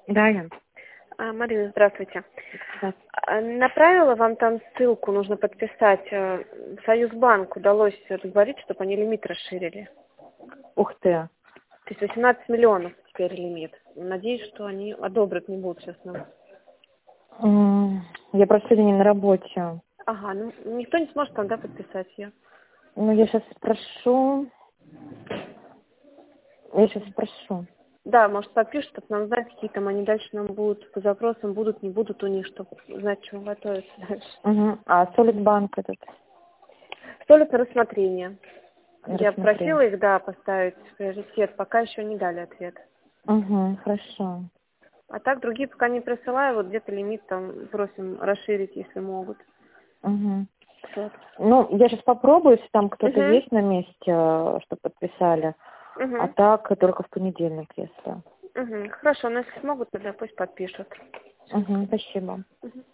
Да, Ян. Марина, здравствуйте. Да. Направила вам там ссылку, нужно подписать. Союзбанк удалось договорить, чтобы они лимит расширили. Ух ты. То есть 18 миллионов теперь лимит. Надеюсь, что они одобрят, не будут сейчас нам. Я просто сегодня не на работе. Ага, ну никто не сможет там, да, подписать ее. Ну, я сейчас спрошу. Да, может, попишут, чтобы нам знать, какие там они дальше нам будут по запросам, будут, не будут у них, чтобы знать, чего готовиться дальше. Угу. А Солидбанк этот? Столик на рассмотрение. Я Рассмотрю. просила их, да, поставить в приоритет, пока еще не дали ответ. Угу, хорошо. А так другие пока не присылаю, вот где-то лимит там просим расширить, если могут. Угу. Вот. Ну, я сейчас попробую, если там кто-то Угу. есть на месте, чтобы подписали. А Угу. так только в понедельник, если. Угу. Хорошо, но если смогут, тогда пусть подпишут. Угу, спасибо. Угу.